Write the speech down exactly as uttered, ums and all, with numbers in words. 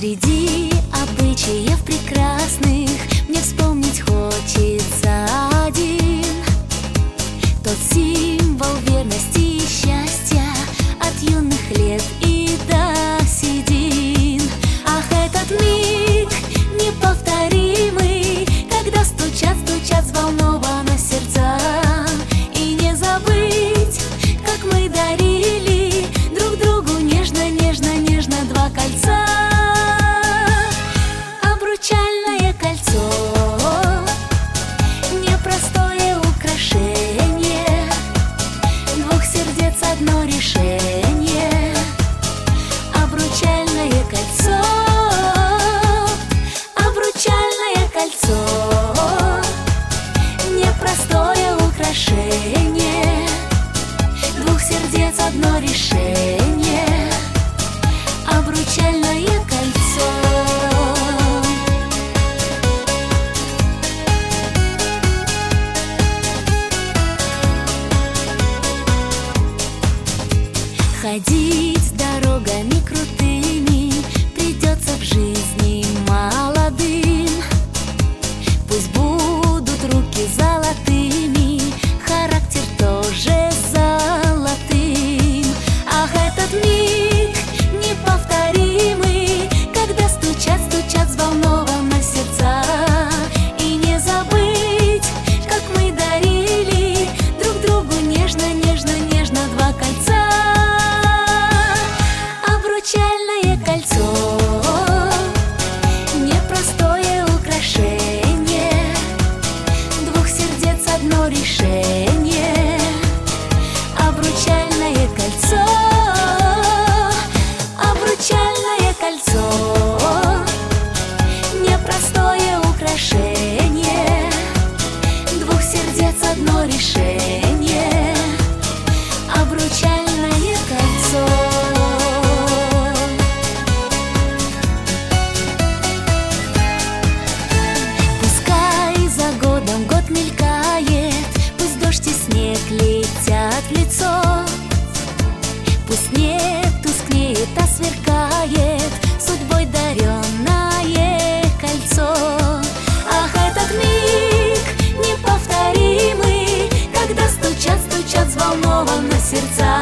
Среди обычаев прекрасных мне вспомнить хочется один. Тот символ верности и счастья от юных лет и до седин. Ах, этот миг неповторимый, когда стучат, стучат взволнованно сердца. И не забыть, как мы дарили друг другу нежно, нежно, нежно два кольца. Обручальное кольцо, непростое украшение, двух сердец одно решение. Обручальное кольцо, обручальное кольцо, непростое украшение, двух сердец одно решение. Обручальное кольцо. Ходить дорогами крутыми придется в жизни молодым. Пусть будут руки золотыми, характер тоже золотым. Ах, этот миг неповторимый, когда стучат, стучат взволнованно сердца. И не забыть, как мы дарили друг другу нежно, нежно, нежно два кольца. Обручальное кольцо, непростое украшение, двух сердец одно решение. Обручальное кольцо, обручальное кольцо, непростое украшение, двух сердец одно решение. Обручальное кольцо. Мелькает, пусть дождь и снег летят в лицо, пусть снег тускнеет, а сверкает судьбой даренное кольцо. Ах, этот миг неповторимый, когда стучат, стучат взволнованно сердца.